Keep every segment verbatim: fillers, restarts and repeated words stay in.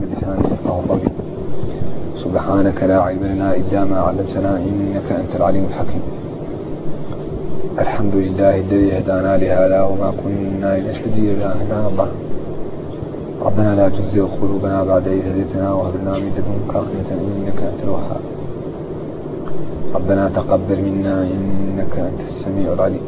من لساني يفقهوا قولي. سبحانك لا علم لنا إلا ما علمتنا إنك أنت العليم الحكيم. الحمد لله الذي هدانا لهذا وما كنا لنهتدي لولا أن هدانا الله. ربنا لا تزغ قلوبنا بعد إذ هديتنا وهب لنا من لدنك رحمة إنك أنت الوهاب. ربنا تقبل منا إنك أنت السميع العليم.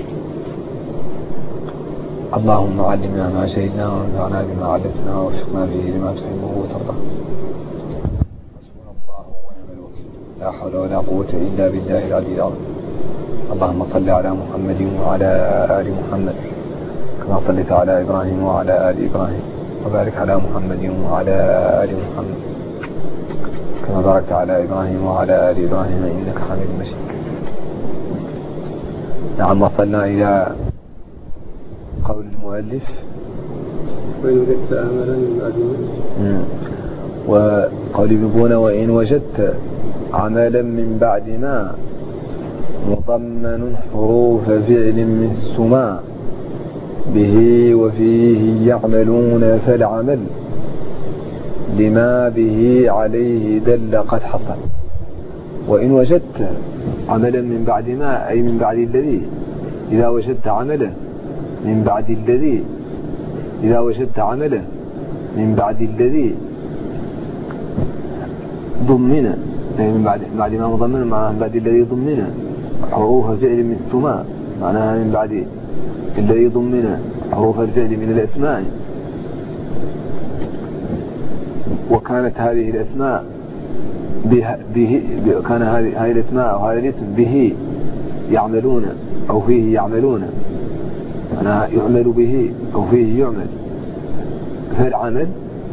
اللهم علمنا ما شهدنا وانفعنا بما علمتنا ووفقنا به لما تحبه وترضى. حسبنا الله ونعم الوكيل. لا حول ولا قوة إلا بالله العلي العظيم. اللهم صل على محمد وعلى آل محمد كما صليت على إبراهيم وعلى آل إبراهيم، وبارك على محمد وعلى آل محمد كما باركت على إبراهيم وعلى آل إبراهيم إنك حميد مجيد. نعم، وصلنا إلى قول المؤلف وإن وجدت عملا من بعد ما وقول يبون وإن وجدت عملا من بعد ما مضمن حروف فعل من السماء به وفيه يعملون فالعمل لما به عليه دل قد حصل. وإن وجدت عملا من بعد ما أي من بعد الذي، إذا وجدت عملا من بعد الذي إذا وجدت عملا من بعد الذي ضمنا، يعني من بعد بعد ما مضمن مع بعد الذي ضمنا حروف فعل من السماء، معناها من بعد الذي ضمنا حروف الفعل من الأسماء. وكانت هذه الأسماء به, به كان هذه هذه الأسماء وهذا الاسم به يعملون أو فيه يعملون، أنا يعمل به أو فيه يعمل. فالعمل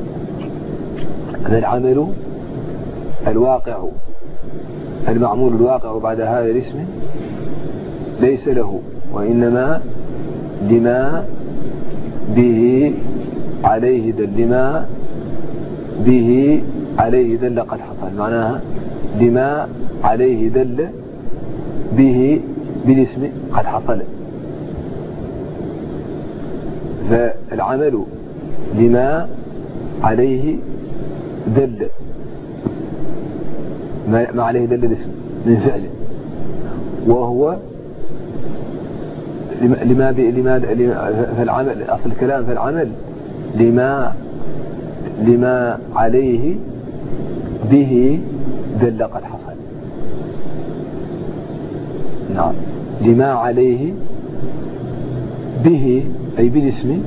فالعمل الواقع المعمول الواقع بعد هذا الاسم ليس له، وإنما لما به عليه دل لما به عليه دل قد حصل، معناها لما عليه دل به بالاسم قد حصل. فالعمل لما عليه دل ما عليه دل الاسم من فعل، وهو لما لما فالعمل أصل الكلام فالعمل لما لما عليه به دل قد حصل. نعم، لما عليه به أي بالاسم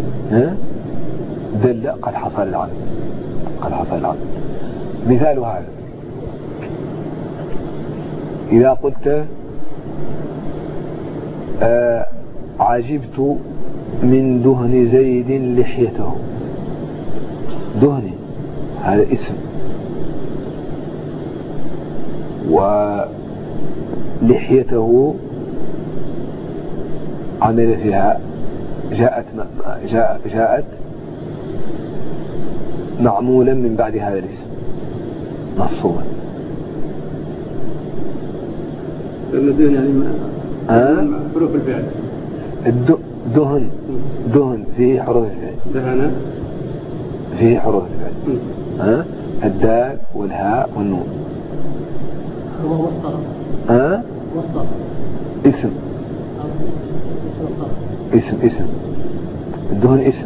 دل قد حصل العمل قد حصل العمل. مثال هذا إذا قلت آه عجبت من دهن زيد لحيته. دهن هذا اسم، ولحيته عمل فيها جاءت جاء جاءت معمولا من بعد هذا الاسم مصوبا. الدهن يعني أه؟ حروف الفعل. الدهن دهن فيه حروف الفعل. دهن فيه حروف الفعل. أه؟ الدال والهاء والنون. هو مصدر. أه؟ مصدر. اسم. اسم اسم الدهن اسم.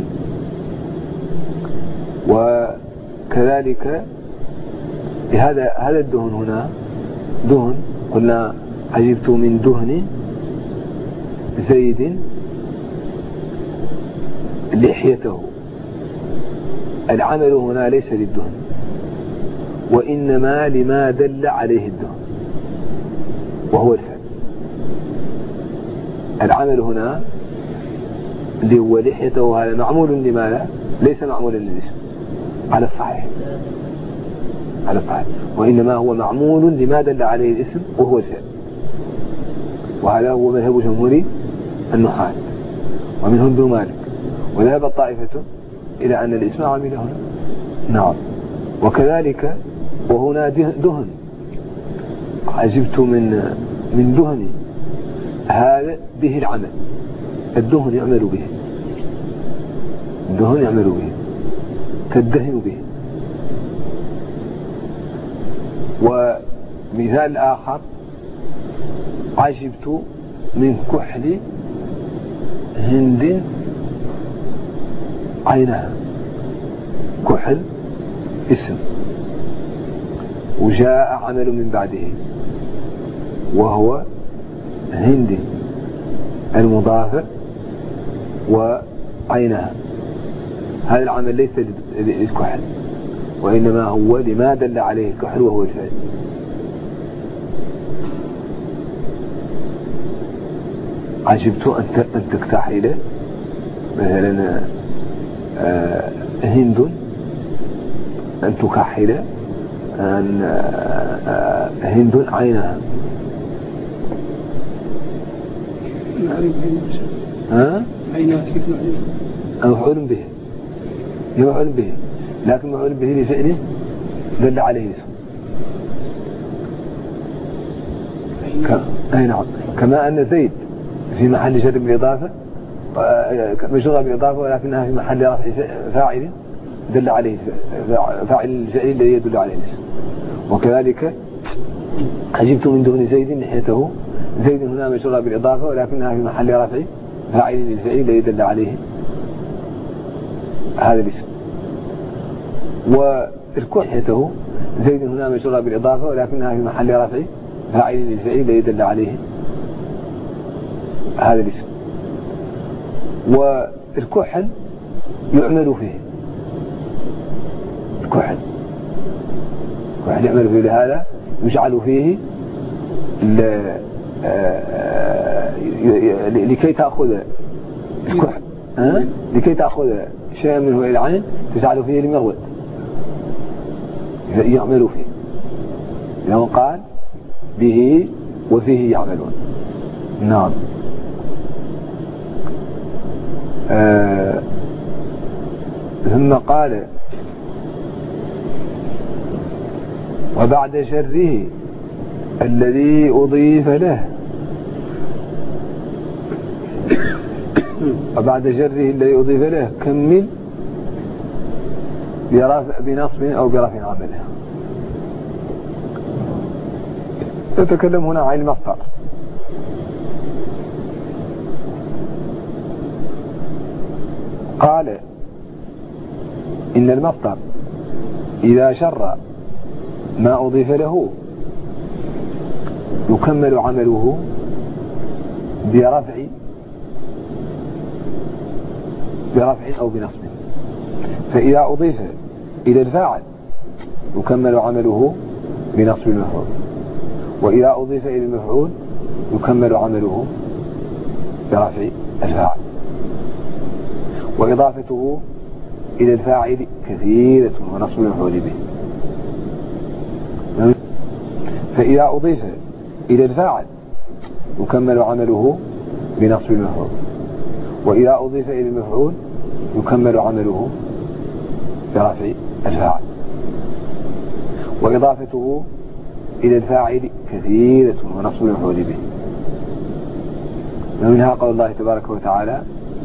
وكذلك هذا هذا الدهن هنا دهن، قلنا عجبت من دهن زيد لحيته. العمل هنا ليس للدهن، وإنما لما دل عليه الدهن وهو الفعل. العمل هنا اللي هو لحيته هذا معمول لماذا؟ ليس معمولا للاسم على الصحيح على الصحيح وإنما هو معمول لما دل عليه الاسم وهو الفعل. وهذا هو مذهب جمهور النحاة ومنهم ابن مالك. وذهب الطائفة إلى أن الاسم عامل هنا. نعم. وكذلك وهنا دهن، عجبت من من دهن، هذا به العمل. الدهن يعمل به الدهن يعمل به تدهن به ومثال آخر عجبت من كحل هند عينها. كحل اسم وجاء عمل من بعده وهو هند المضاف وعينها. هذا العمل ليس للكحل وإنما هو لما دل عليه الكحل وهو الفعل. عجبت أن تكتحل مثلا هند أن تكحل أن هند عينها. ها؟ عينها كيف نعرف؟ مفعول به مفعول به لكن مفعول به لفعل دل عليه اسم. أي نعم. كما أن زيد في محل جر بالإضافة مجرورة بالإضافة ولكنها في محل رفع فاعل دل عليه فاعل الفعل الذي يدل عليه الاسم. وكذلك عجبت من دون زيد ناحيته. زيد هنا مجرورة بالإضافة ولكنها في محل رفع فاعل الفعل الذي يدل عليه هذا الاسم. والكحيته زيد هنا مجرورة بالإضافة ولكنها في محل رفع فاعل الفعل الذي يدل عليه هذا الاسم. والكحل يعمل فيه الكحل الكحل يعمل فيه لهذا يجعل فيه لكي تأخذ الكحل لكي تأخذ شيئا منه إلى العين تجعل فيه المرود يعمل فيه لو قال به وفيه يعملون. نعم. آه ثم قال وبعد شره الذي أضيف له وبعد شره الذي أضيف له كمل برفع بنصب أو برفع عمله. تتكلم هنا عن المصدر. قال إن المصدر إذا شر ما أضيف له يكمل عمله برفع برفع أو بنصب. فإذا أضيف إلى الفاعل يكمل عمله بنصب المفعول وإذا أضيف إلى المفعول يكمل عمله برفع الفاعل. وإضافته إلى الفاعل كثيرة ونصب المفعول به. فإذا أضيف إلى الفاعل يكمل عمله بنصب المفعول وإذا أضيف إلى المفعول يكمل عمله برفع الفاعل. وإضافته إلى الفاعل كثيرة ونصب المفعول به. ومنها قول الله تبارك وتعالى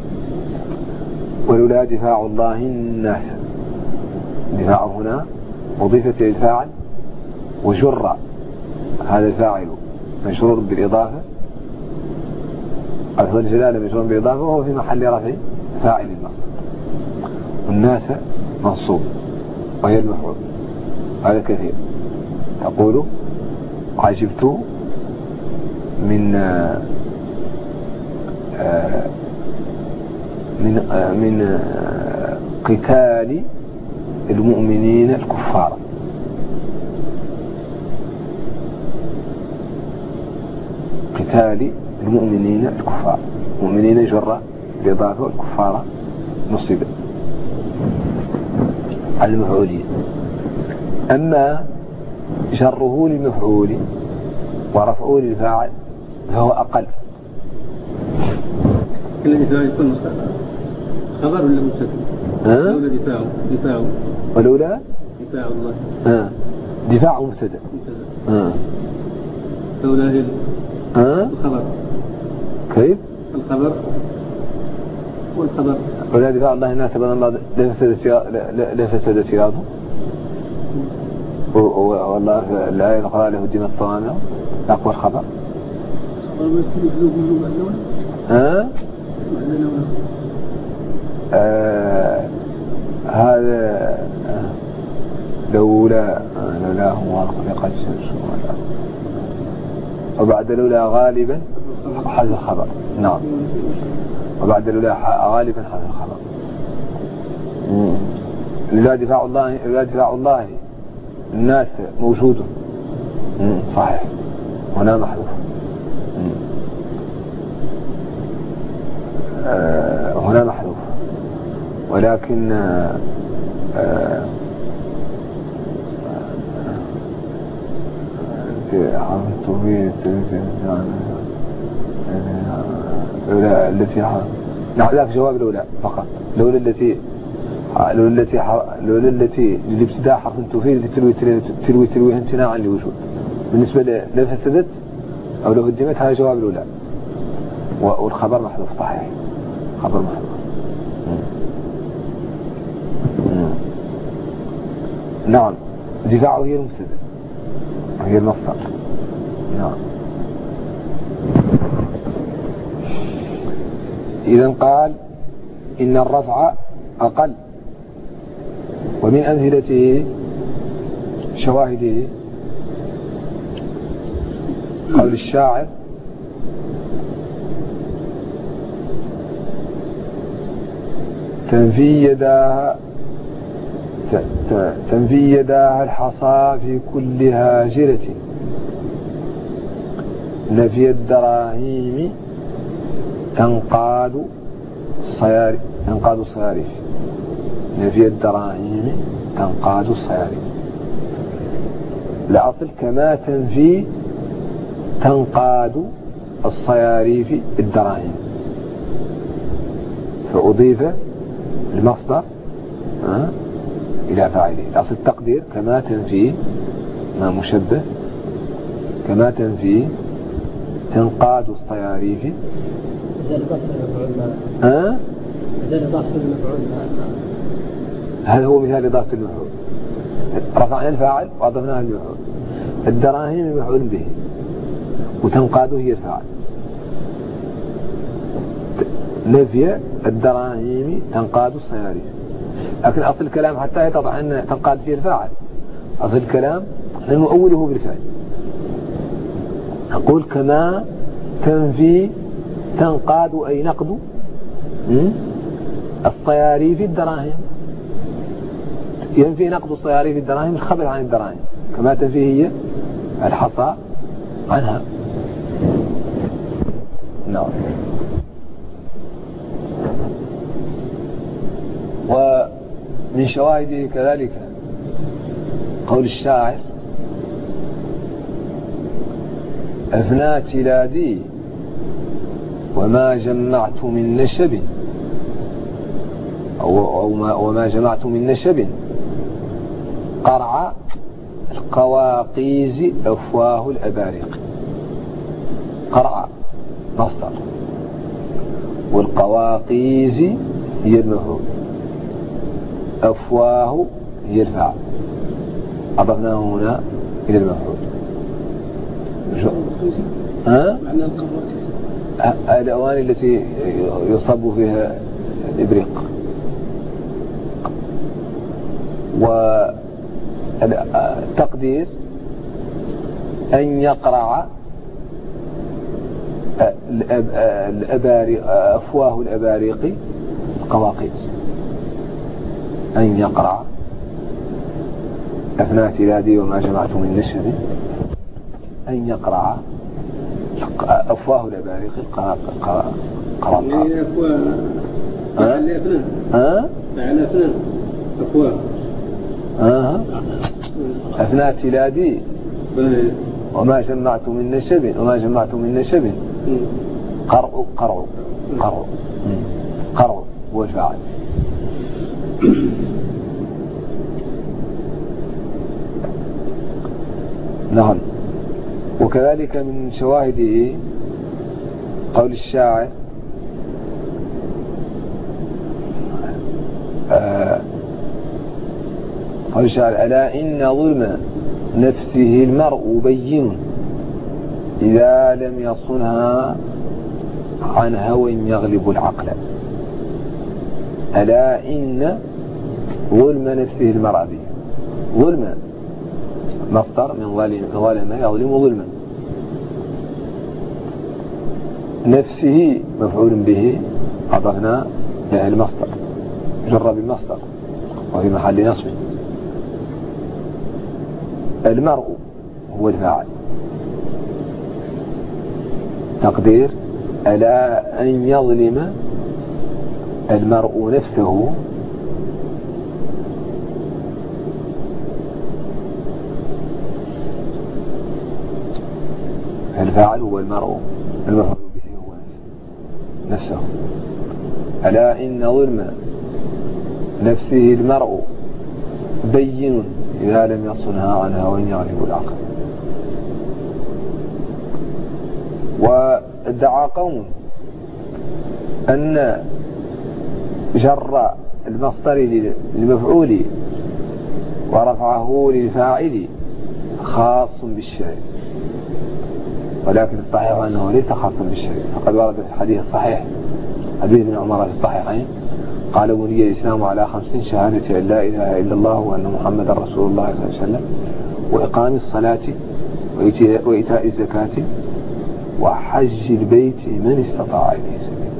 ولولا دفاع الله الناس. دفاع هنا أضيفت إلى الفاعل وجر هذا الفاعل مجرور بالإضافة أفضل الجلالة مجرور بالإضافة وهو في محل رفع فاعل المصدر. والناس منصوب وهي المفعول. هذا كثير. تقول عجبت من آه من آه من آه قتال المؤمنين الكفار. قتال المؤمنين الكفار. المؤمنين جر بالإضافة والكفار نصب على المفعولين. أما جره للمفعول ورفعه للفاعل فهو أقل. الدفاع يكون خبر ولا مبتدا؟ لولا دفاع دفاع ولولا دفاع الله آه. دفاع مبتدا آه. لولا هي آه. الخبر. كيف الخبر والخبر ولا دفاع الله الناس بأن الله لفسد سياده والله الآية الأخرى لهدمت صوامع أقوى الخبر. ها؟ آه هذا لولا لولا هو خلق الشمس وبعد لولا غالبا حذف الخبر. نعم وبعد لولا غالبا حذف الخبر. لولا دفاع الله لولا دفاع الله الناس موجود صحيح هنا محذوف. آه هنا محذوف ولكن آه آه لولا التي نعم ذاك جواب لولا فقط. لولا التي لولا التي لولا التي للابتداء حرف تفيد تلوي تلوي تلوي امتناعا لوجود. بالنسبة لو فسدت أو لو هدمت هذا جواب لولا والخبر محذوف صحيح. خبر محذوف. نعم دفاعه هي المبتدأ هي المصدر. نعم إذا قال إن الرفع أقل ومن أمثلته شواهده قول الشاعر تنفي يداها تنفي يداها الحصى في كل هاجرة نفي الدراهيم تنقاد الصيارف تنقاد الصيارف نفي الدراهيم تنقاد الصيارف. الأصل كما تنفي تنقاد الصيارف الدراهم فأضيف المصدر أه؟ إلى فاعله. الأصل التقدير كما تنفي ما مشبه كما تنفي تنقاد الصياريف. ها؟ هذا هو مثال إضافة المفعول. رفعنا الفاعل وأضفناه المفعول. الدراهم مفعول به وتنقاده هي الفاعل. نفي الدراهم تنقاد الصياريف. لكن أصل الكلام حتى يتضح أن تنقاد فيه الفاعل. أصل الكلام نؤوله بالفعل. نقول كما تنفي تنقاد أي نقد الصياريف الدراهم. ينفي نقد الصياريف الدراهم الخبر عن الدراهم كما تنفي هي الحصى عنها. نعم. ومن شواهده كذلك قول الشاعر أفنى تلادي وما جمعت من نشب أو ما وما جمعت من نشب قرع القواقيز أفواه الأباريق. قرع مصدر والقواقيز هي المفعول أفواه هي الفاعل أضفناه هنا إلى المفعول. ها؟ معنى القواقيز الأواني التي يصب فيها الإبريق. والتقدير أن يقرع الأباريق أفواه الأباريق القواقيز. أن يقرع أفنى تلادي وما جمعت من نشب أن يقرع أفواه الأباريق القواقيز. فعل أفنى ها؟ فعل أفنى أفواه ها؟ أفنى تلادي وما جمعت من نشب وما جمعت من نشب قرع قرع قرع قرع هو الفاعل. نعم. وكذلك من شواهده قول الشاعر آه والشاعر ألا إن ظلم نفسه المرء بين إذا لم يصنها عن هوى يغلب العقل. ألا إن ظلم نفسه المرء بين، ظلم مصدر من ظلم ظلم يظلم ظلما، نفسه مفعول به أضفنا له المصدر جر بالمصدر وفي محل نصب. المرء هو الفاعل، تقدير ألا أن يظلم المرء نفسه الفاعل هو المرء، المفعول به هو نفسه. ألا إن ظلم نفسه المرء بين إذا لم يصنها عن هوى يغلب العقل. وادعى قوم أن جر المصدر للمفعول ورفعه للفاعل خاص بالشيء، ولكن الصحيح أنه ليس خاصا بالشيء. فقد ورد في الحديث الصحيح حديث ابن عمر في الصحيحين قال بني الإسلام على خمس: شهادة أن لا إله إلا الله وأن محمدا رسول الله صلى الله عليه وسلم، وإقام الصلاة وإيتاء الزكاة وحج البيت من استطاع إليه سبيلا.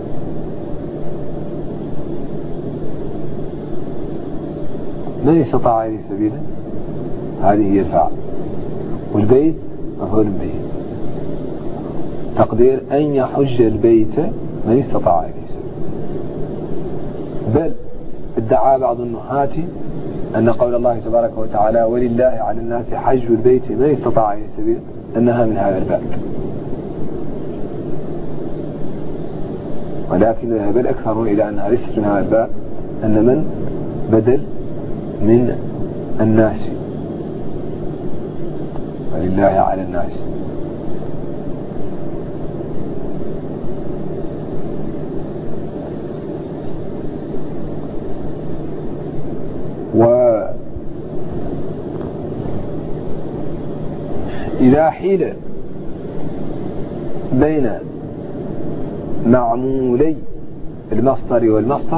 من استطاع إليه سبيلا هذه هي الفاعل، والبيت مفعول به، تقدير أن يحج البيت من استطاع إليه سبيلا. بل ادعى بعض النحاة أن قول الله تبارك وتعالى ولله على الناس حج البيت من استطاع إليه سبيلا أنها من هذا الباب، ولكن ذهب الأكثرون إلى أنها ليست من هذا الباب، أن من بدل من الناس، ولله على الناس. وإذا حيل بين معمولي المصدر والمصدر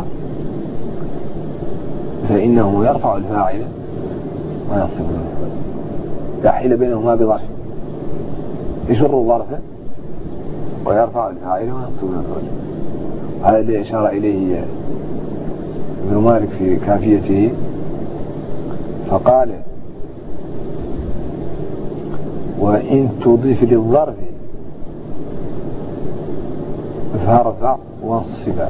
فإنه يرفع الفاعل وينصب المفعول. إذا حيل بينهما بظرف يجر الظرف ويرفع الفاعل وينصب المفعول. هذا الذي أشار إليه ابن مالك في كافيته فقال وإن تضيف للظرف فارفع وانصبا،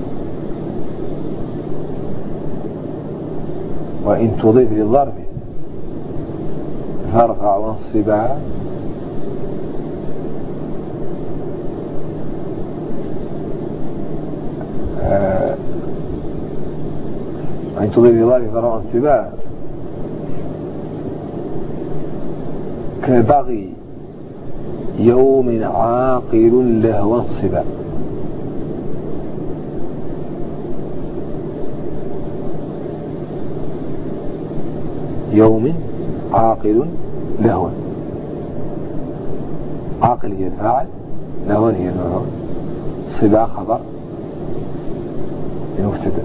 وإن تضيف للظرف فارفع وانصبا آه وإن تضيف للظرف فارفع وانصبا كبغي يوم عاقل له وانصبا. يوم عاقل لهو، عاقل هي الفاعل، لهو هي المفعول، صبا خبر مبتدأ.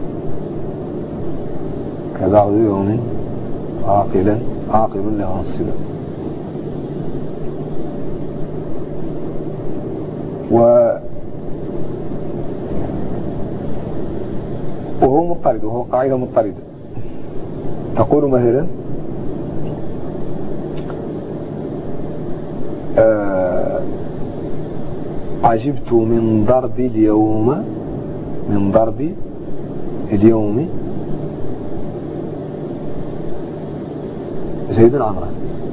كبعض يوم عاقلا عاقل له الصبا. و وهو مضطرد، وهو قاعدة مضطردة تقول مثلا آه عجبت من ضرب اليوم، من ضرب اليوم زيد عمرو،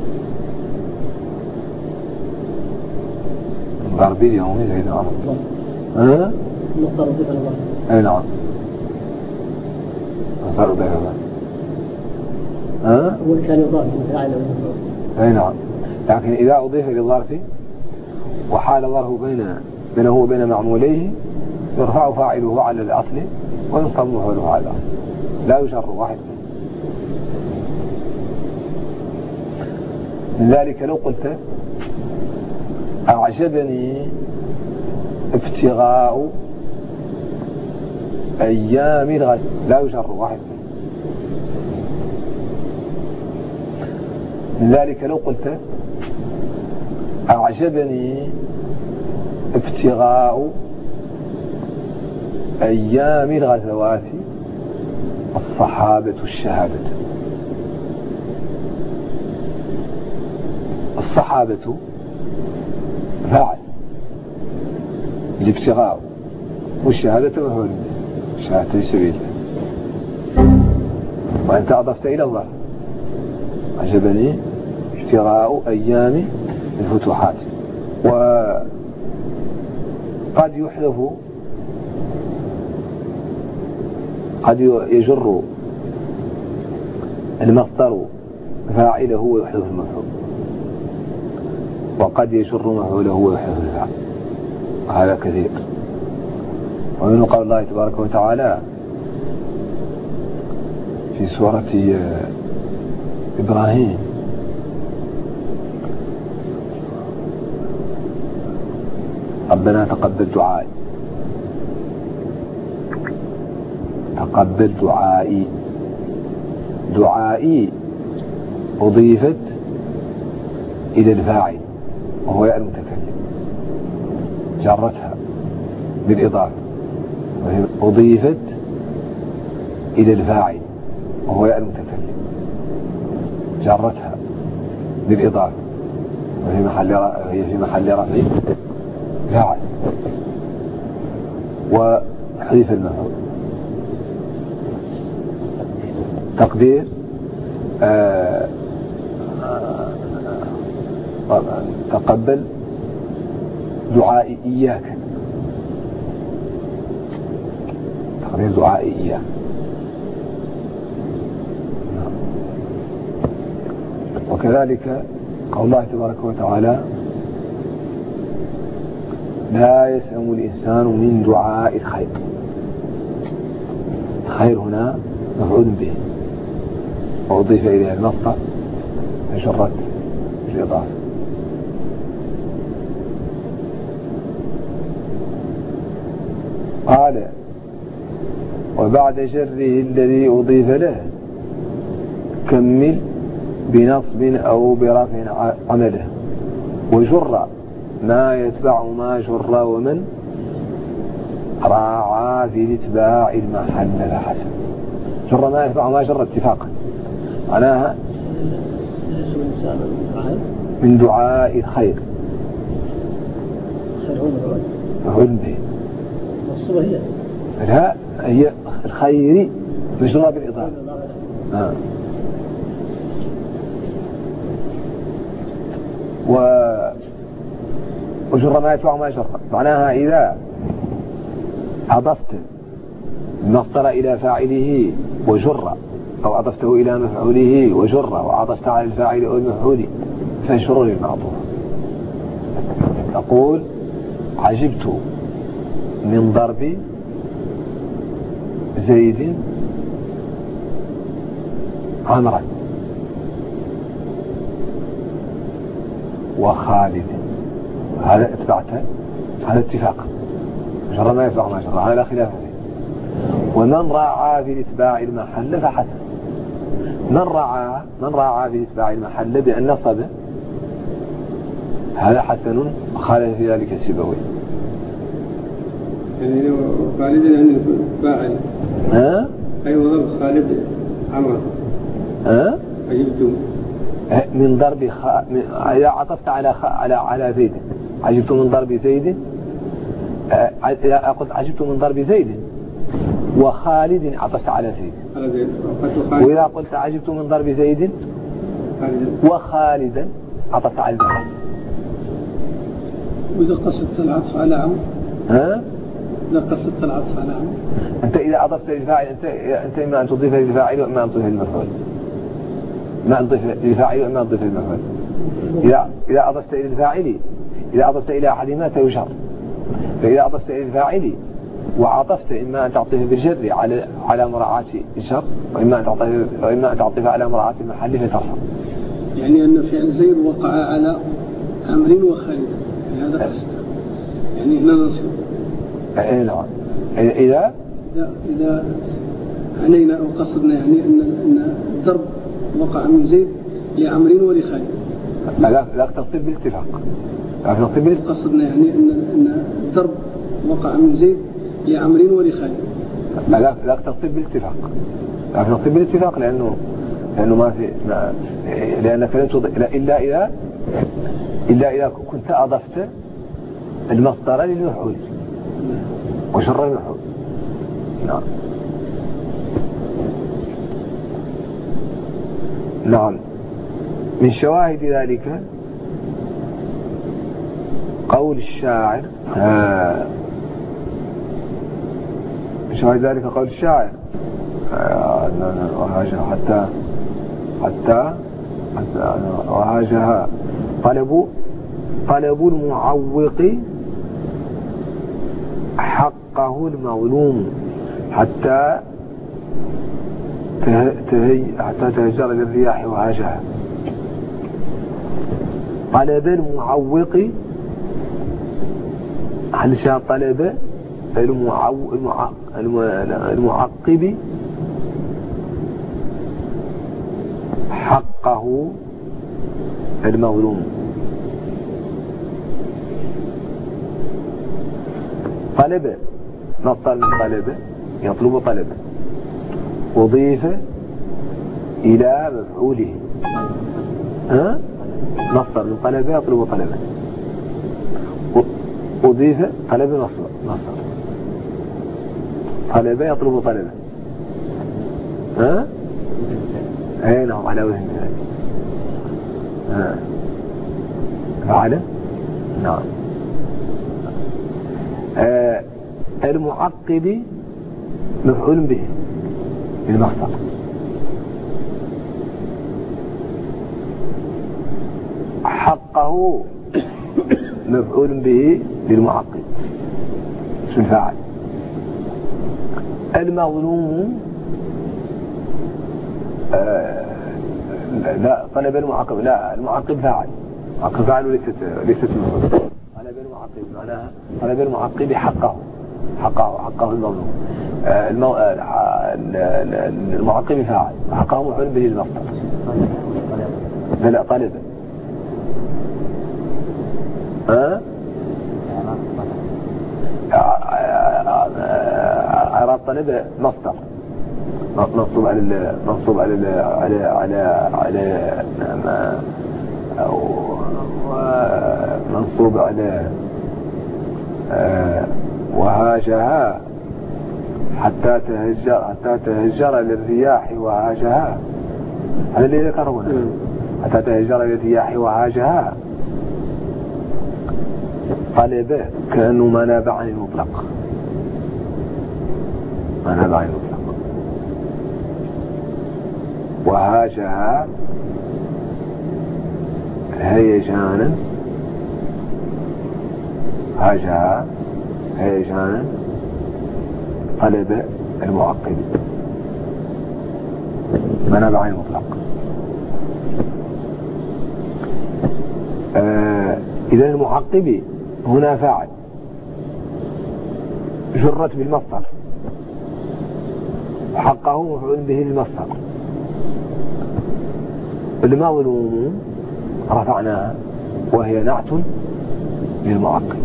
من ضرب اليوم زيد عمرو. ها؟ مصدر ضيف الظرف. اي نعم مصدر ضيف الظرف. ها؟ أول كان يضاف للفاعل والمفعول. أي نعم، لكن إذا أضيف للظرف وحال ظرفه بين بينه وبين معموليه يرفع فاعله على الأصل وينصب مفعوله على الأصل، لا يشر واحد منه. لذلك لو قلت أعجبني ابتغاء أيام الغد لا يجر واحد. لذلك لو قلت أعجبني ابتغاء أيام الغزوات الصحابة الشهادة. الصحابة فاعل الابتغاء والشهادة مفعول شهادة سبيل، وأنت أضفت إلى الله عجبني ابتغاء أيام الفتوحات. وقد يحذف قد يجر المصدر فاعله ويحذف المفعول، وقد يجر مفعوله ويحذف الفاعل، وهذا كثير. ومن قول الله تبارك وتعالى في سورة إبراهيم ربنا تقبل دعائي تقبل دعائي. دعائي أضيفت إلى الفاعل وهو ياء المتكلم، جرتها بالإضافة، أضيفت إلى الفاعل وهو ياء المتكلم، جرتها بالإضافة، وهي محل هي في محل رفع فاعل، وحذف المفعول. تقدير آه آه تقبل دعائي إياك، تقدير دعائي إياك. وكذلك قول الله تبارك وتعالى لا يسأم الإنسان من دعاء الخير. الخير هنا مفعول به وأضيف إليه المصدر فجرت الإضافة. قال وبعد جره الذي أضيف له كمل بنصب أو برفع عمله، وجر ما يتبع ما جر ومن راعى في الاتباع المحل فحسن. جر ما يتبع ما جر اتفاقا، معناها من دعاء الخير مفعول به. هي لا هي الخير مجرى بالإضافة. آه. و وجر ما يتبع ما جر، معناها إذا أضفت المصدر إلى فاعله وجر، أو أضفته إلى مفعوله وجر، وأضفت على الفاعل أو المفعول فجر للمعطوف. تقول عجبت من ضرب زيد عمرا وخالد، هذا اتبعته، هذا اتفاق، جر ما يتبع ما جر، هذا لا خلاف فيه. ومن راعى في الاتباع المحل فحسن. من راعى من راعى في الاتباع المحل بأن نصب، هذا حسن، وخالف في ذلك السيبوي. يعني لو خالد يعني فاعل ها أي وضرب خالد عمرا ها عجبت من ضرب خ... من... إذا عطفت على خ... على على زيد عجبت من ضرب زيد، إذا قلت عجبت من ضرب زيد وخالد عطفت على زيد، على زيد. وإذا قلت عجبت من ضرب زيد وخالدا عطفت على زيد. وإذا قصدت العطف على عمرو ها إذا قصدت العطف على عمرو أنت إذا أضفت للفاعل أنت أنت إما أن تضيف للفاعل وإما أن تضيف للمفعول، ما أضيف للفاعل وإما أضيف للمفعول. إذا إذا أضفت إلى الفاعل، إذا أضفت إلى أحدهما فيجر، فإذا أضفت إلى الفاعل وعطفت إما أن تعطيه بالجر على على مراعاة الجر، وإما أن تعطيه وإما أن تعطيه على مراعاة المحل فترفع. يعني أن فعل زيد وقع على عمرو وخالد هذا قصد يعني هنا نصب. اي نعم. إذا إذا إذا عنينا أو قصدنا يعني أن أن الضرب وقع من زيد لعمرو ولخالد. لا لا تصب بالاتفاق. لا تصب بالاتفاق. قصدنا يعني أن أن الضرب وقع من زيد لعمرو ولخالد. لا لا تصب بالاتفاق. لا تصب بالاتفاق لأنه لأنه ما في ما لأنك لن تضيف إلا إذا إلا إذا كنت أضفت المصدر للمفعول وشر المفعول. نعم. نعم. من شواهد ذلك قول الشاعر آه من شواهد ذلك قول الشاعر آه حتى حتى حتى وهاجها طلب طلب المعوق حقه المظلوم حتى تهي حتى تهجر للرياح وهاجها. طلب المعوق هل شاء طلب المعو المعقب حقه المظلوم. طلب مصدر من طلب يطلب طلبا أضيف إلى مفعوله. ها مصدر من طلب يطلب طلبا أضيف طلب مصدر مصدر طلب يطلب طلبا. ها اي نعم على وزن ذلك. ها فعل. نعم. آه المعقب مفعول به بالمصدر حقه مفعول به للمعقب اسم الفاعل. المظلوم آه لا طلب المعقب لا المعقب فاعل المعقب فاعل وليست ليست المفعول. طلب المعقب معناها طلب المعقب حقه حقه حقه المظلوم. آه المو... آه المعقب فاعل حقه مفعول به للمصدر. لا لا طلب ها أراد طلب مصدر منصوب على منصوب على على على على أو منصوب على وهاجها حتى تهجر حتى تهجر للرياح وهاجها. هذا اللي ذكره هنا حتى تهجر للرياح وهاجها. طلب كأنه ما ناب عن المطلق ما ناب عن المطلق. وهاجها هيجانا هاجها هيجانا طلب المعقب ما ناب عن المطلق. آه إذا المعقب هنا فاعل جرت بالمصدر حقه مفعول به المصدر. المظلوم رفعناها وهي نعت للمعقب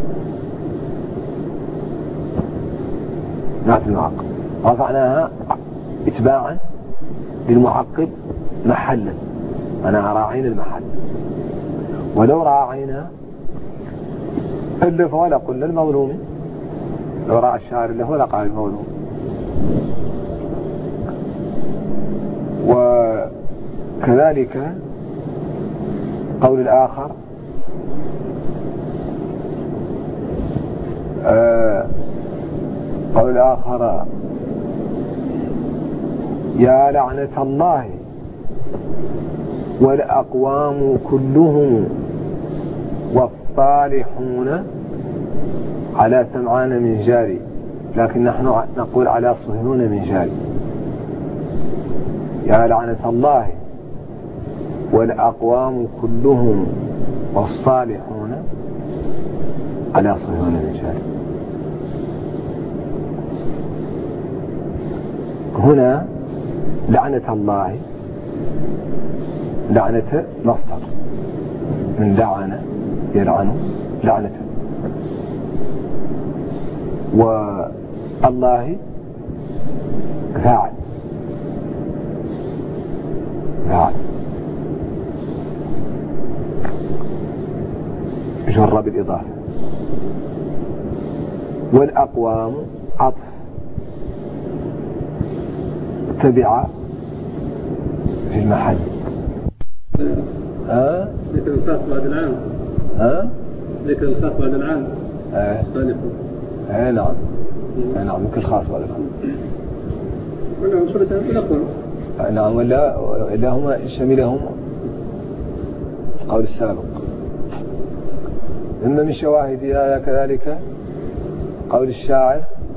نعت المعقب رفعناها اتباعا للمعقب محلا. أنا راعينا المحل ولو راعينا اللف ولا قلنا المظلوم لو راعى الشاعر اللف ولا قال المظلوم. وكذلك قول الآخر آه قول الآخر يا لعنة الله والأقوام كلهم والصالحون على سمعان من جاري لكن نحن نقول على صهيون من جاري. يا لعنة الله والأقوام كلهم والصالحون على صفون الرجال. هنا لعنة الله لعنة مصدر من لعن يلعن لعنة، والله فاعل فاعل جر بالإضافة. والأقوام عطف تبع في المحل. ها ذكر الخاص بعد العام. ها ذكر الخاص بعد العام. اه اه نعم اه نعم ذكر الخاص بعد العام. ونعم صلة الأقوام. نعم ولا ولا هما شملهم القول السابق. إما من شواهدها كذلك قول الشاعر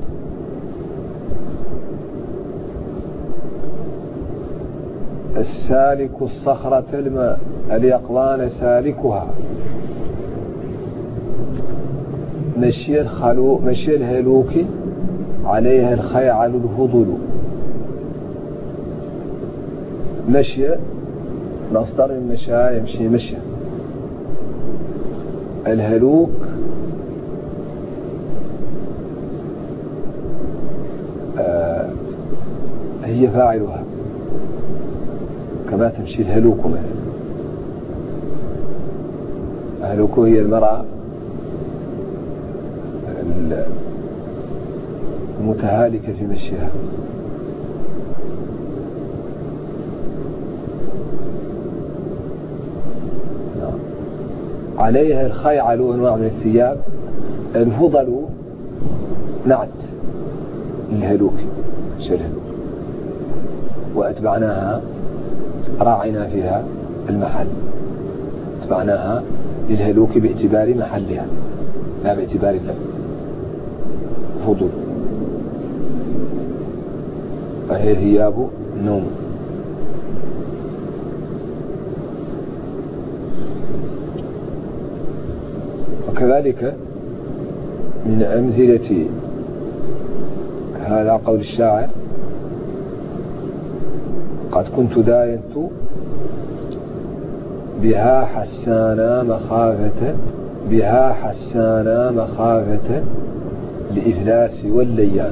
السالك الصخرة الماء اليقظان سالكها مشي الخلو مشي الهلوك عليها الخيعل الفضل. مشي مصدر من مشى يمشي مشي. الهلوك آه هي فاعلها كما تمشي الهلوك مثلا. الهلوك هي المرأة المتهالكة في مشيها. عليها الخيعل أنواع من الثياب. الفضل نعت الهلوك الهلوك. وأتبعناها راعنا فيها المحل، أتبعناها للهلوك باعتبار محلها لا باعتبار اللفظ. فضل فهي ثياب النوم. وكذلك من أمثلة هذا قول الشاعر قد كنت داينت بها حسانا مخافة بها حسانا مخافة لإفلاس والليان.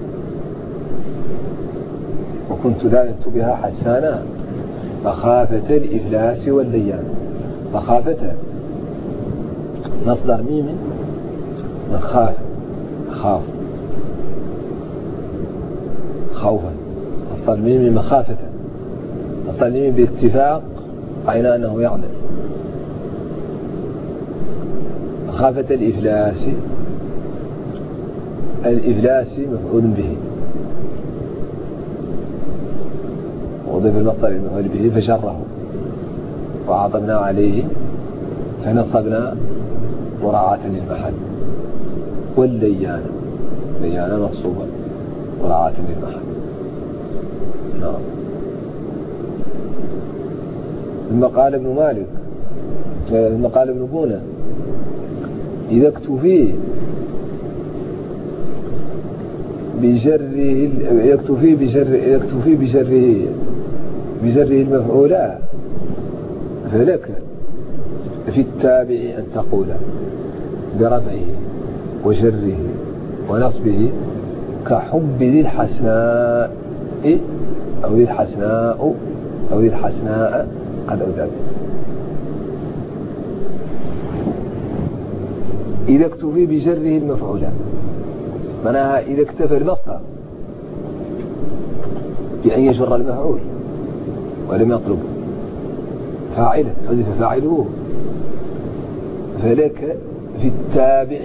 وكنت داينت بها حسانا مخافة الإفلاس والليان. مخافة مصدر ميم من خاف خاف خوفا. مصدر ميم مخافة. مصدر ميم باتفاق عينا أنه يعمل. مخافة الإفلاس الإفلاس مفعول به وضيف المصدر المفعول به فشره وعطبنا عليه فنصبنا مراعاة للمحل. والليان ليان مقصوبة مراعاة للمحل. نعم. ثم قال ابن مالك ثم قال ابن بونة إذا اكتفي بجره يكتفي بجر يكتفي بجره بجره المفعولات فلك في التابع أن تقول برفعه وجره ونصبه كحب ذي الحسناء أو ذي الحسناء أو ذي الحسناء قد أوجد. إذا اكتفي بجره المفعولات معناها إذا اكتفى المصدر بأن يجر المفعول ولم يطلب فاعله حذف فاعله فلك في التابع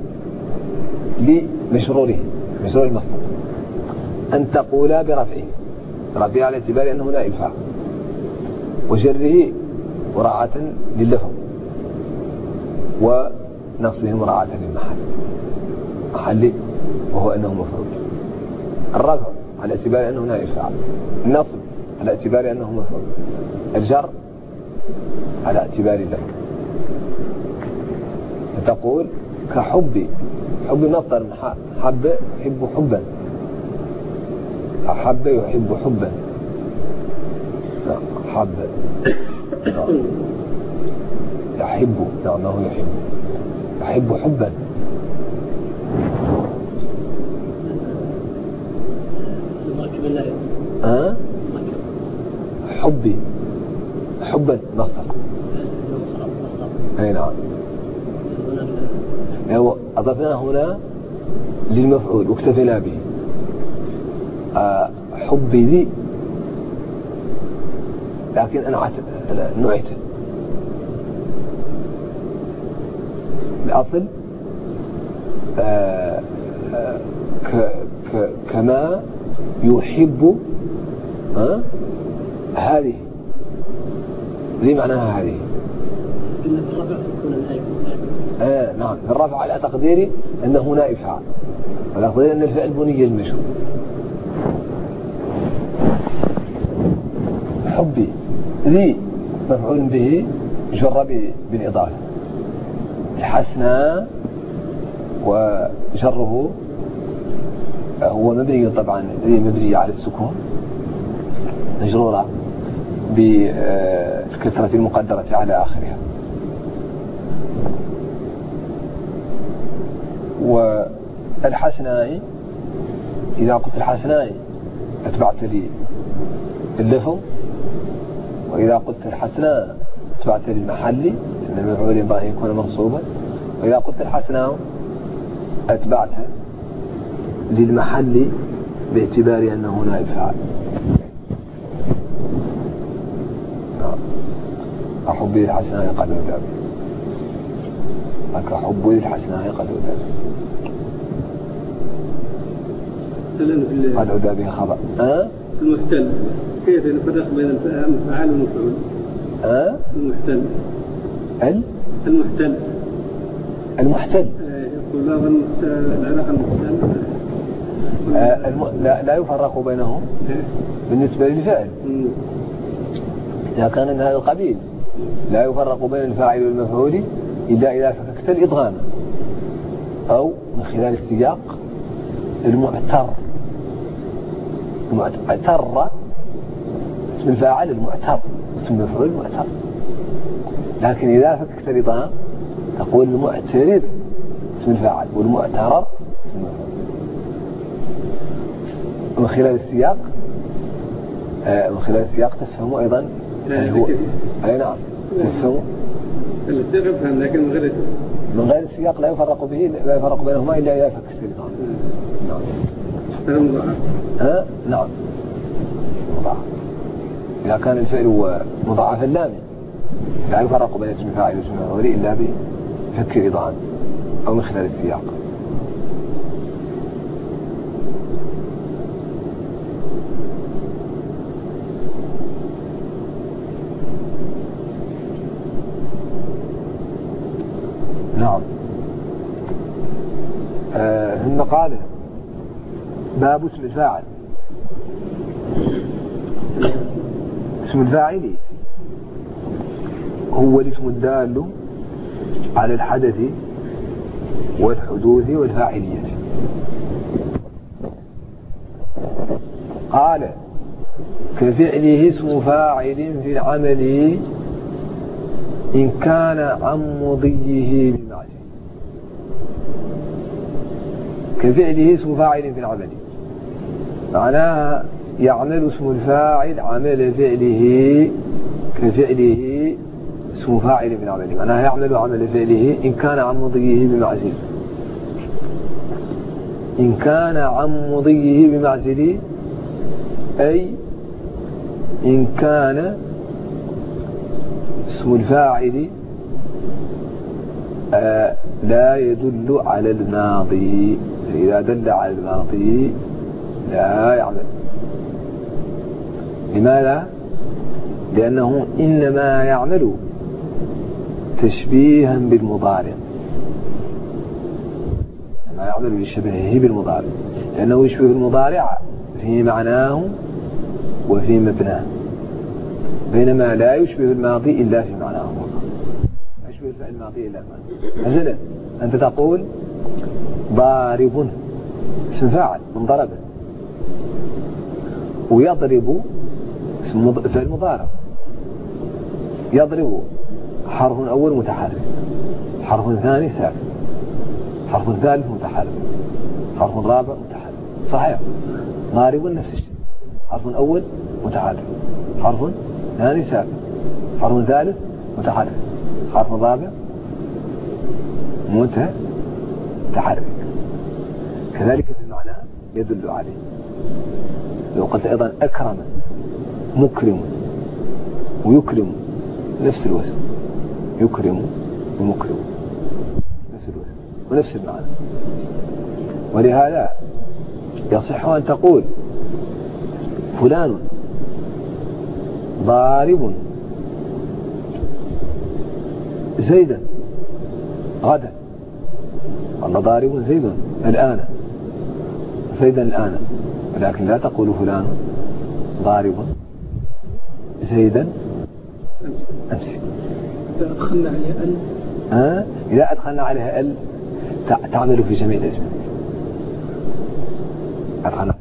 لمشروره مشرور المصدر أن تقولا برفعه رفعه على اعتبار أنه نائب فاعل وجره مراعاة لللفظ ونصبه مراعاة للمحل محل وهو أنه مفعول. الرفع على اعتبار أنه نائب فاعل. النصب على اعتبار أنه مفعول. الجر على اعتبار الله. تقول كحبي، حب مصدر حب يحب حبا، أحب يحب حبا، حب يحب، نعم هو يحب يحب حبا. ها حبي حبا مصدر، اي نعم يعني أضفنا هنا للمفعول واكتفينا به. أه حبي ذي، لكن أنا نعت الأصل أه ك ك كما يحب أه هذه ذي معناها هذه. آه نعم الرفع على تقديري أنه نائب فاعل، على تقدير أن الفعل بني المشهور. حبي ذي مفعول به جر بالإضافة، الحسنى وجره هو مبني طبعا ذي مبني على السكون مجرورة بالكسرة المقدرة على آخرها. والحسناء إذا قلت الحسناء أتبعت لي اللفظ، وإذا قلت الحسناء أتبعت لي المحلي لأن المفعول ينبغي أن يكون منصوبا، وإذا قلت الحسناء أتبعتها للمحلي باعتبار أنه نائب فاعل. أحبي الحسناء قد أتبع، أحبي الحسناء قد أتبع قد أتبع به خبر. أه؟ المحتل كيف نفرق بين الفعال والمفعول؟ أه؟ المحتل ال؟ المحتل المحتل يقول لا العراق المحتل آه الم... لا, لا يفرق بينهم بالنسبة للفعل إذا كان من هذا القبيل، لا يفرق بين الفاعل والمفعول إلا إذا فككت الإضغام أو من خلال السياق المعتر. المعتر اسم الفاعل المعتر، اسم المفعول المعتر. لكن إذا فككت الإضغام تقول المعترض اسم الفاعل والمعترض اسم المفعول. من خلال السياق آه من خلال السياق تفهم أيضا هو أي نعم تفهم السياق فهم، لكن من غير من غير السياق لا يفرق به لا يفرق بينهما إلا إذا فككت الإضغام. نعم ها نعم مضاعف. إذا كان الفعل مضاعفا لامي لا يفرق بين اسم الفاعل واسم المفعول إلا بفك الإضغام أو من خلال السياق. نعم آه ثم قال باب اسم الفاعل. اسم الفاعل هو الاسم الدال على الحدث والحدوث والفاعلية. قال كفعله اسم فاعل في العمل إن كان عن مضيه بمعزل. كفعله اسم فاعل في العمل معناها يعمل اسم الفاعل عمل فعله كفعله اسم فاعل في العمل، معناها يعمل عمل فعله إن كان عن مضيه بمعزل. إن كان عن مضيه بمعزل أي إن كان اسم الفاعل آه لا يدل على الماضي، فإذا دل على الماضي لا يعمل. لماذا؟ لأنه إنما يعمل تشبيها بالمضارع، ما يعمل لشبهه بالمضارع لأنه يشبه المضارع في معناه وفي مبناه. بينما لا يشبه الماضي إلا في معناه لا يشبه الفعل الماضي إلا في معناه. مثلا أنت تقول ضارب اسم فاعل من ضرب، ويضرب اسم فعل مضارع. يضرب حرف أول متحرك، حرف ثاني ساكن، حرف ثالث متحرك، حرف رابع متحرك. صحيح. ضارب نفس الشيء، حرف أول متحرك، حرف ثاني ساكن، حرف ثالث متحرك، حرف رابع متحرك. كذلك في المعنى يدل عليه. لو قلت أيضا أكرم مكرم ويكرم نفس الوزن، يكرم ومكرم نفس الوزن ونفس المعنى. ولهذا يصح أن تقول فلان ضارب زيدا غدا، والله ضارب زيد الآن، زيدا الآن، ولكن لا تقول فلان ضارب زيدا أمس. إذا أدخلنا عليها ال ها؟ إذا أدخلنا عليها ال تعمل في جميع الأزمنة. أدخلنا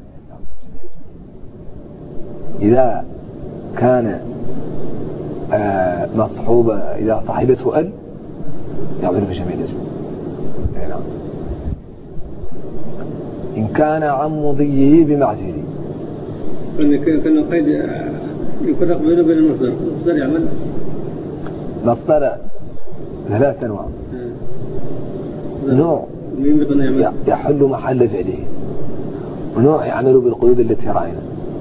إذا كان آه مصحوبة، إذا صاحبته ال يعمل في جميع الأزمنة. نعم. إن كان عن مضيه بمعزله، كان قيد يفرق بينه وبين المصدر. المصدر يعمل مصدر ثلاث أنواع. نوع يحل محل فعله، ونوع يعمل بالقيود التي رأينا،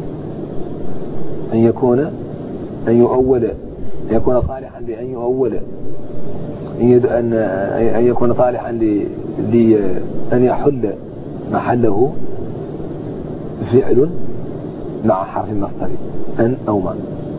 أن يكون أن يؤول، أن يكون صالحا لأن يؤول، أن أن يكون صالحا لأن يحل محله فعل مع حرف مصدر أن أو ما.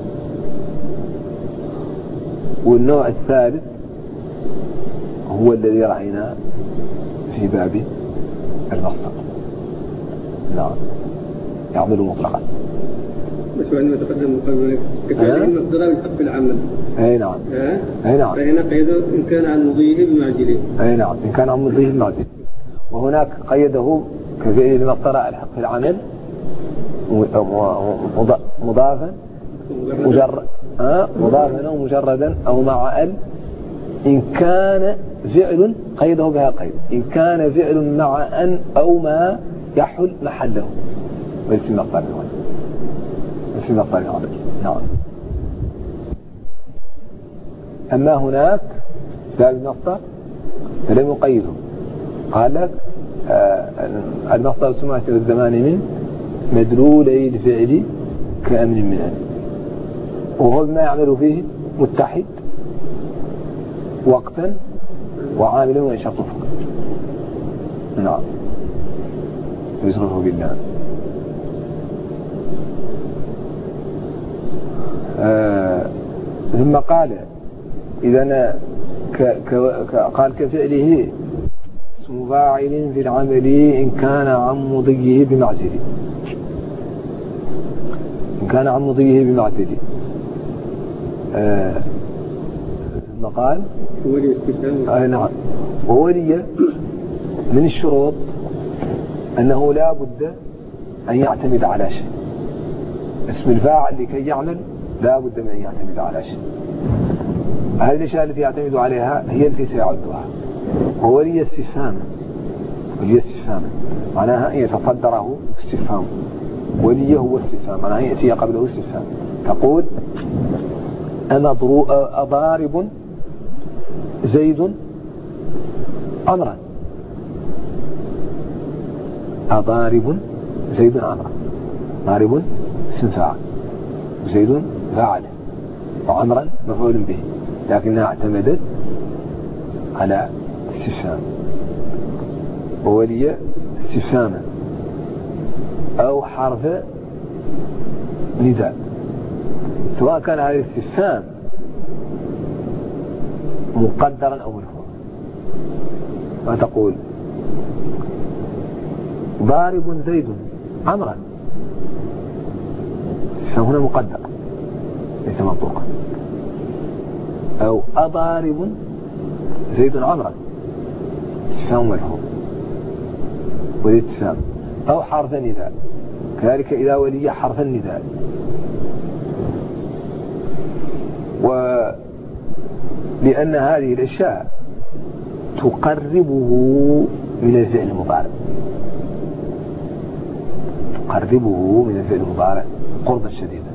والنوع الثالث هو الذي رأينا في باب المصدر. نعم. يعمل مطلقا. بس عندما تقدم قبل كفعل المصدر بالحق العمل. أي نعم. أي نعم. فهنا قيده إن كان عن مضيه بمعجله. أي نعم. إن كان عن مضيه بمعجله. وهناك قيده كفعل المصدر الحق في العمل مضافا مجرد أه؟ مضافا أو مجردا أو مع ال، إن كان فعل قيده بها قيد، إن كان فعل مع أن أو ما يحل محله ويسمى مصدر العمل. ويسمى مصدر العمل. نعم. أما هناك باب المصدر فلم يقيده، قال لك آه المصدر الثلاثي الزمان من مدلولي الفعل كأمن من أن، وهو ما يعمل فيه متحد وقتا وعامل وينشط فقط. نعم. يصرفه بالله. آه ثم قال إذا ك ك قال كفعله اسم فاعل في العمل إن كان عن مضيه بمعزله، إن كان عن مضيه بمعزله. آه ثم قال آه نعم. وولي من الشروط أنه لا بد أن يعتمد على شيء. اسم الفاعل لكي يعمل لا بد من أن يعتمد على شيء. هذه الأشياء التي يعتمد عليها هي التي سيعدها. وولي استفهام، ولي استفهام معناها أن يتصدره استفهام. ولي هو استفهام معناها أن يأتي قبله استفهام. تقول أنا أضارب زيد عمرا، أضارب زيد عمرا، ضارب اسم فاعل وزيد فاعل وعمرا مفعول به، لكنها اعتمدت على استفهام. وولي استفهاما أو حرف نداء، سواء كان هذا الاستفهام مقدرا أو مرفوعا. فتقول ضارب زيد عمرا، فهنا مقدر ليس منطوقا. أو أضارب زيد عمرا استفهام مفهوم والاستفهام. أو حرف نداء كذلك إذا ولي حرف النداء. ولأن هذه الأشياء تقربه من الفعل المضارع، تقربه من الفعل المضارع قربا شديدا.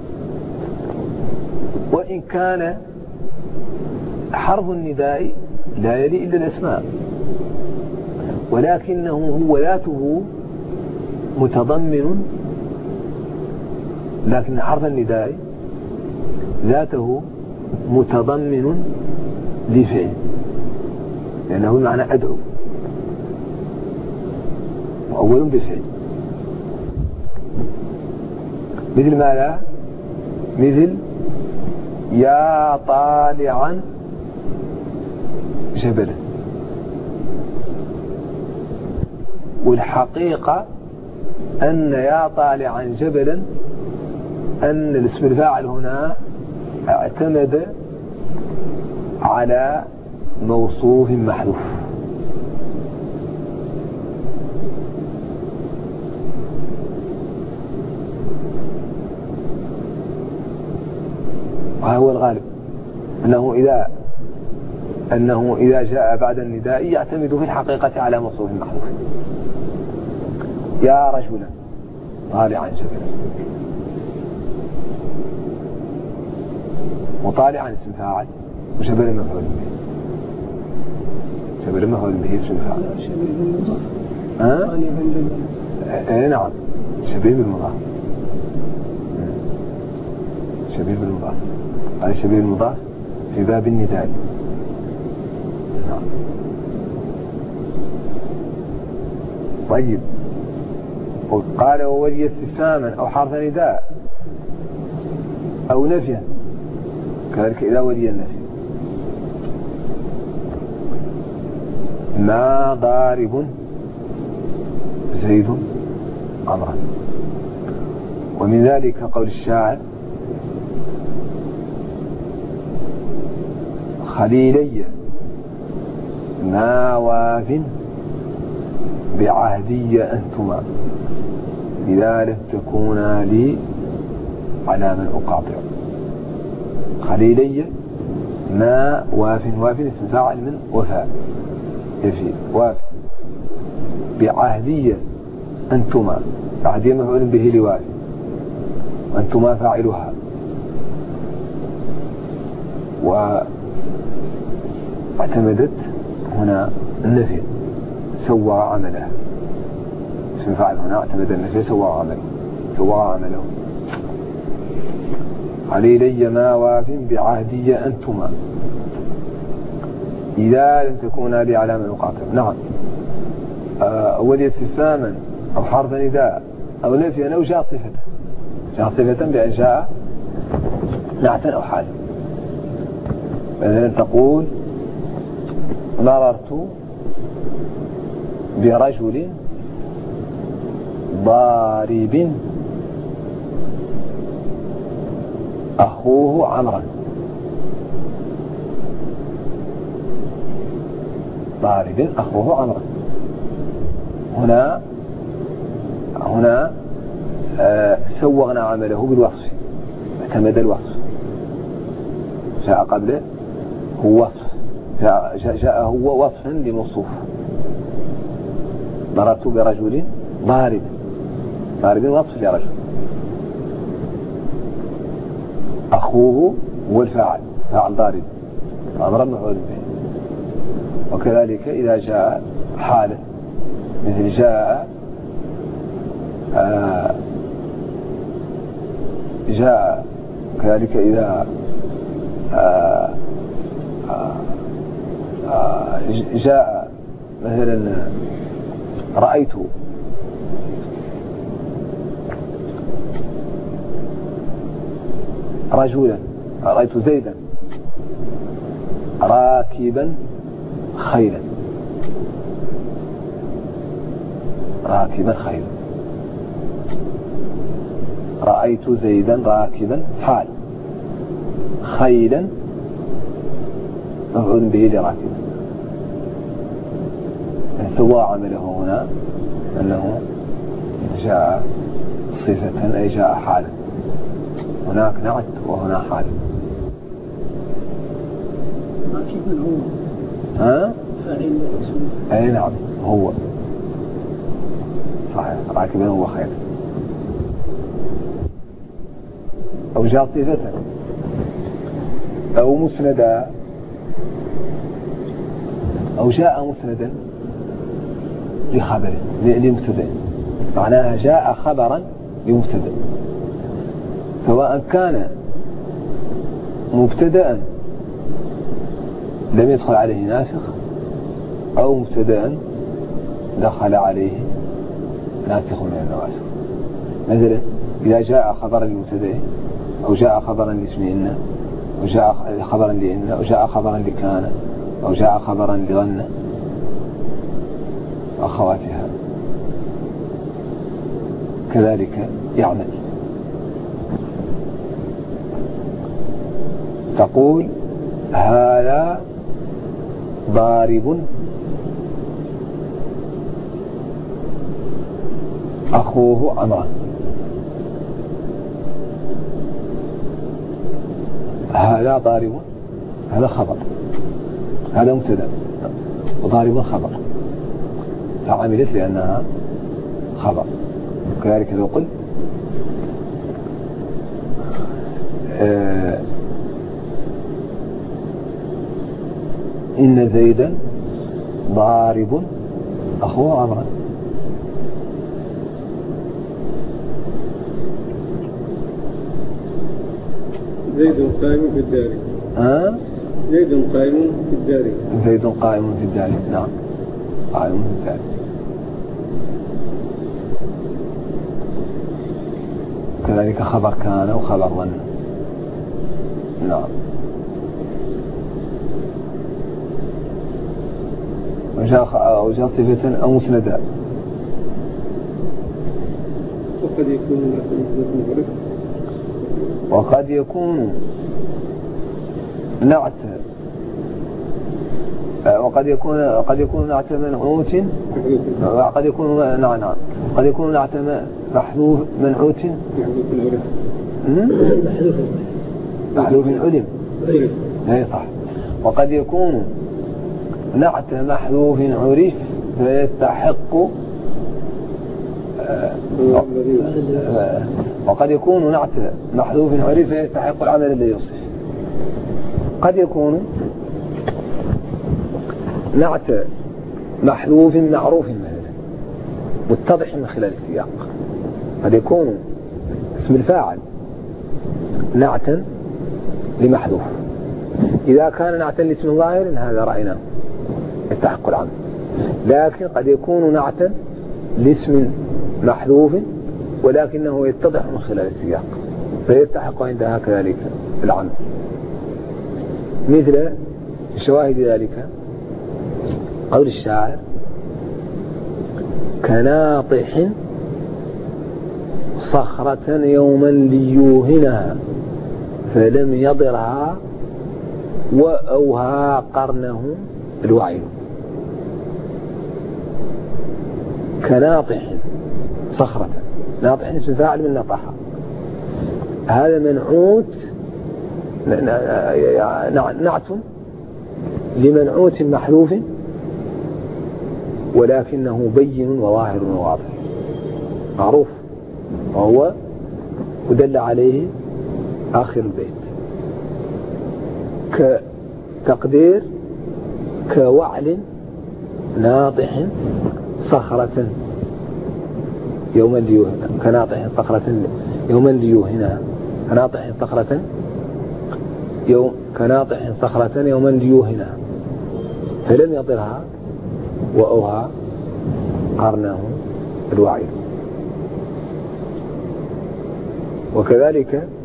وإن كان حرف النداء لا يلي إلا الأسماء، ولكنه هو ذاته متضمن، لكن حرف النداء ذاته متضمن لفعل، لأنه معنى أدعو وأول بفعل. مثل ما لا مثل يا طالعا جبلا. والحقيقة أن يا طالعا جبلا أن الاسم الفاعل هنا اعتمد على موصوف محذوف، وهو الغالب أنه إذا أنه إذا جاء بعد النداء يعتمد في الحقيقة على موصوف محذوف. يا رجلا طالعا جبلا، وطالعا اسم فاعل وجبلا مفعول به. جبلا مفعول به اسم فاعل. ها؟ اي نعم، شبيه بالمضاف، شبيه بالمضاف. هذا شبيه بالمضاف في باب النداء. نعم. طيب، قال وولي استفهاما أو حرف نداء أو نفيا كذلك إذا ولي النفي. ما ضارب زيد عمرا. ومن ذلك قول الشاعر خليلي ما واف بعهدي أنتما إذا لم تكونا لي على من أقاطع. خليلي ما واف، واف اسم فاعل من وفاء يفي واف، بعهدي أنتما، عهدي مفعول به لواف، أنتما فاعلها. واعتمدت هنا النفي سوى عمله، اسم فاعل هنا اعتمد النفي سوى عمله، سوى عمله. عليلي ما واف بعهدي أنتما إذا لم تكونا لي على من أقاطع. نعم. أول استفهاما أو حرف نداء أو نفيا أو جاء صفة، جاء صفة بأن جاء نعتا أو حالا. مثلا تقول مررت برجل ضارب أخوه عمرا. ضارب أخوه عمرا. هنا هنا آه سوغنا عمله بالوصف، اعتمد الوصف، جاء قبله هو وصف، جاء, جاء هو وصفا لموصوف. مررت برجل ضارب، ضارب وصف لرجل. أخوه هو الفاعل، فاعل ضارب، أمر مفعول به. وكذلك إذا جاء حاله مثل جاء آه جاء كذلك إذا آه آه آه جاء مثلا رأيت رجلا، رأيت زيدا راكبا خيلا، راكبا خيلا. رأيت زيدا راكبا حال، خيلا مفعول به لراكبا. سوى عمله هنا أنه جاء صفة أي جاء حالا، هناك نعت وهنا حال. راكبا هو ها؟ فاعل اسمه. أي نعم هو صحيح، راكبا هو خير. أو جاء صفة أو مسندا أو جاء مسندا لخبر لمبتدأ، معناها جاء خبرا لمبتدأ، سواء كان مبتدأ لم يدخل عليه ناسخ أو مبتدأ دخل عليه ناسخ من النواسخ. مثلا إذا جاء خبرا لمبتدأ أو جاء خبرا لاسم إن أو جاء خبرا لإن أو جاء خبرا لكان أو جاء خبرا لظن أخواتها كذلك يعمل. تقول هذا ضارب أخوه عمران. هذا ضارب، هذا خبر، هذا مبتدأ وضارب خبر، فعملت لأنها خبر. كذلك لو قلت آه إن زيدا ضارب أخوه عمران. زيد قائم في الدار. ها؟ زيد قائم في الدار. زيد قائم في الدار، نعم قائم في الدار. كذلك خبر كان وخبر ظن. نعم. وجاء وجاء صفة أو مسندا. وقد يكون وقد يكون نعت وقد يكون قد يكون نعت منعوت وقد يكون نعم نعم قد يكون نعت محذوف منعوت محذوف علم. اي صح. وقد يكون نعت محذوف عرف فيستحق وقد يكون نعت محذوف عرف فيستحق العمل الذي يوصف. قد يكون نعت محذوف معروف مثلا متضح من خلال السياق. قد يكون اسم الفاعل نعتا لمحذوف، إذا كان نعتا لاسم ظاهر هذا رأيناه يستحق العمل. لكن قد يكون نعتا لاسم محذوف ولكنه يتضح من خلال السياق فيستحق عندها كذلك العمل. مثل شواهد ذلك قول الشاعر كناطح صخرة يوما ليوهنها فلم يضرها وأوهى قرنه الوعي. كناطح صخرة، ناطح اسم فاعل من نطحة، هذا منعوت نعت لمنعوت محذوف ولكنه بين وظاهر وواضح معروف، وهو ودل عليه آخر البيت. كتقدير كوعل ناطح صخرة يوما ليوهنها كناطح صخرة يوما ليوهنها كناطح صخرة يوم كناطح صخرة يوما ليوهنها فلم يضرها وأوهى قرنه الوعي. وكذلك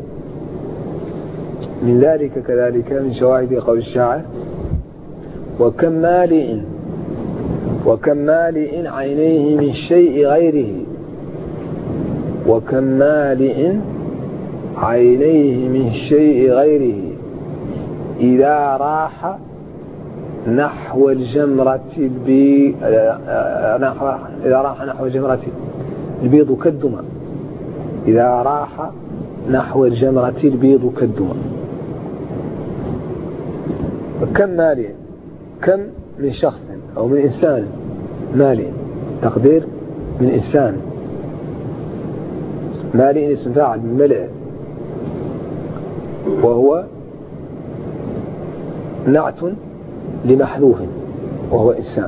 من ذلك كذلك من شواهد قول الشاعر وكم مالئ وكم مالئ عينيه من شيء غيره وكم مالئ عينيه من شيء غيره إذا راح نحو الجمرة البيض نحو إذا راح نحو الجمرة البيض كالدمى إذا راح نحو الجمرة البيض كالدمى. كم مالي كم من شخص أو من إنسان مالي تقدير من إنسان مالي اسم فاعل من ملئ وهو نعت لمحذوف وهو إنسان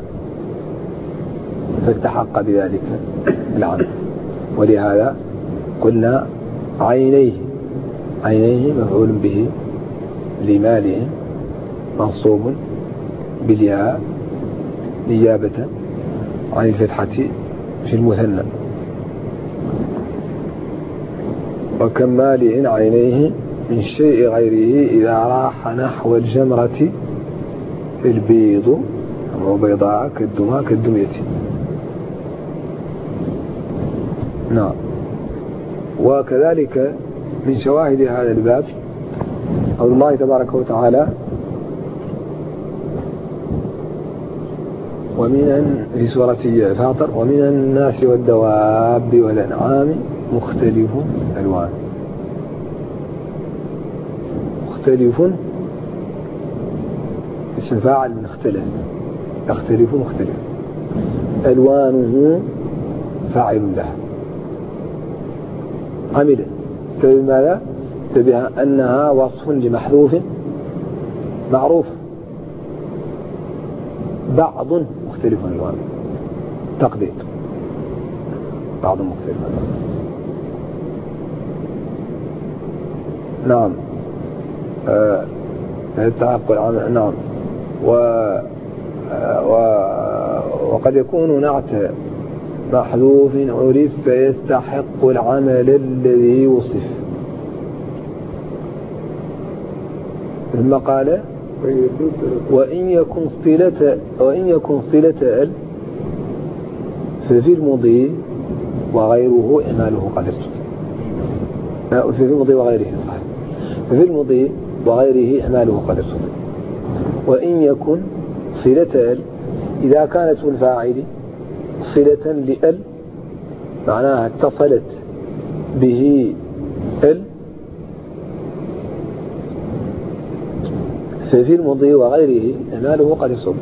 فالتحق بذلك العمل. ولهذا قلنا عينيه عينيه مفعول به لماله منصوب بالياء نيابة عن الفتحة في المثنى. وكماله عينيه من شيء غيره إذا راح نحو الجمرة البيض أو بيضاء كالدمى كالدمية. نعم. وكذلك من شواهد هذا الباب قول الله تبارك وتعالى ومن في سورة فاطر ومن الناس والدواب والأنعام مختلف ألوان. مختلف اسم فاعل من اختلف يختلف مختلف ألوانه فاعل له عمل تبي ماذا تبي أنها وصف لمحذوف معروف بعض مختلف ألوان تقدير بعض مختلف ألوان. نعم التعقل عن نعم و... و... وقد يكون نعت محذوف عرف فيستحق العمل الذي وصف. ثم قال وإن يكن صلة وإن يكن صلة ال ففي المضي وغيره إعماله قد استطاع. في المضي وغيره صحيح. ففي المضي وغيره إعماله قد استطاع. وإن يكن صلة ال إذا كانت الفاعل صلة لأل معناها اتصلت به ال ففي المضي وغيره إعماله قد يصب.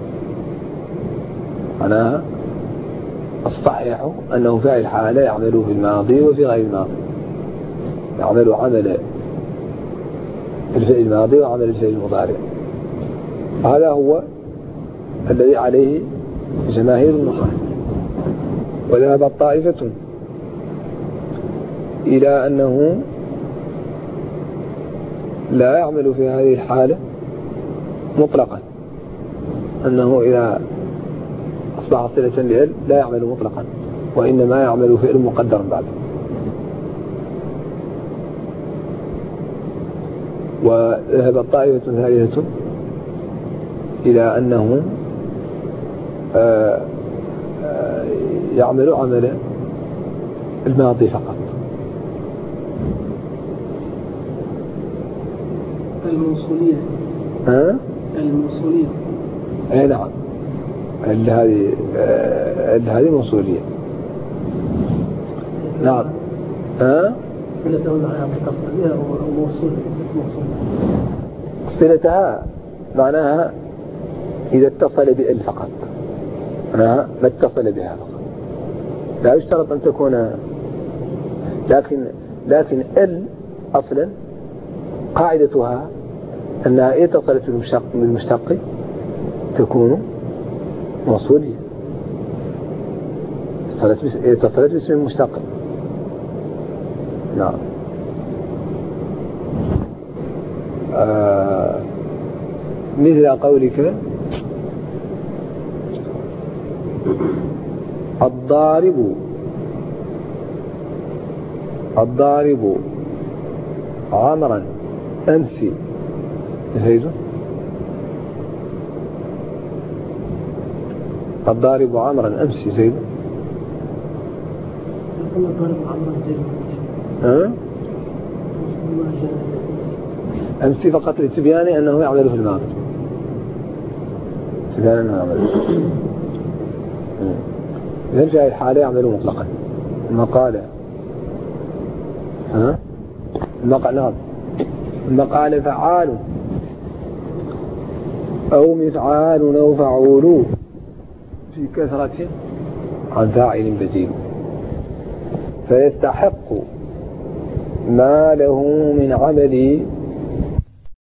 معناها الصحيح أنه فاعل حالة يعمل في الماضي وفي غير الماضي يعمل عمل الفعل الماضي وعمل الفعل المضارع. هذا هو الذي عليه جماهير النحاة. وذهبت طائفة إلى أنه لا يعمل في هذه الحالة مطلقا أنه إذا أصبح صلة لأل لا يعمل مطلقا وإنما يعمل فعل مقدر بعد. وذهبت طائفة ثالثة إلى أنه آآ آآ يعمل عمل الماضي فقط. الموصولية ها؟ الموصولية أي نعم هذه هذه موصولية. نعم ها؟ صلته معناها متصل بها أو موصول موصول صلتها معناها إذا اتصل بال فقط معناها ما اتصل بها فقط لا يشترط أن تكون لكن لكن ال أصلا قاعدتها أنها إذا اتصلت بالمشتق بالمشتق تكون موصولية اتصلت باسم المشتق. نعم آه مثل قولك الضارب الضارب عمرا أمس زيد الضارب عمرا أمس زيد الضارب عمرا زيد ها أمس فقط لتبيان أنه يعمل في الماضي، تبيان أنه يعمل إذن في هذه الحالة يعمل مطلقا. المقالة ها المقالة المقالة فعال أو مفعال أو فعول في كثرة عن فاعل بديل، فيستحق ما له من عمل